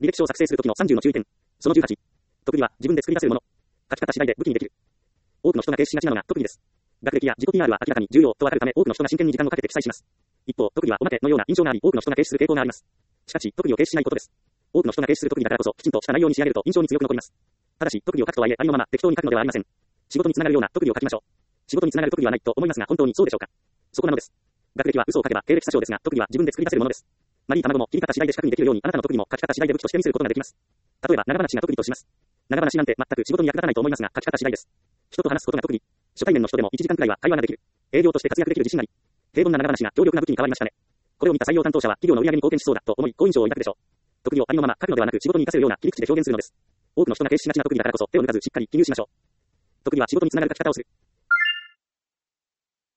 履歴書を作成するときの30の注意点。その18。特技は自分で作り出せるもの。書き方次第で武器にできる。多くの人が軽視しがちなのが特技です。学歴や自己 PR は明らかに重要とわかるため多くの人が真剣に時間をかけて記載します。一方、特技はおまけのような印象があり多くの人が軽視する傾向があります。しかし、特技を軽視しないことです。多くの人が軽視する特技だからこそ、きちんとした内容に仕上げると印象に強く残ります。ただし、特技を書くとはいえ、ありのまま適当に書くのではありません。仕事につながるような特技を書きましょう。仕事につながる特技はないと思いますが、本当にそうでしょうか。そこなのです。学歴は嘘を書けば経歴詐称ですが、特技は自分で作り出せるものです。マリー卵も切り方次第で四角にできるように、あなたの特技も書き方次第で武器として見せることができます。例えば、長話が特技とします。長話なんて全く仕事に役立たないと思いますが、書き方次第です。人と話すことが特技。初対面の人でも1時間くらいは会話ができる。営業として活躍できる自信あり。平凡な長話が強力な武器に変わりましたね。これを見た採用担当者は企業の売上に貢献しそうだと思い、好印象を抱くでしょう。特技をありのまま書くのではなく仕事に活かせるような切り口で表現するのです。多くの人が軽視しがちな特技だからこそ手を抜かずしっかり記入しましょう。特技は仕事につながる書き方をする。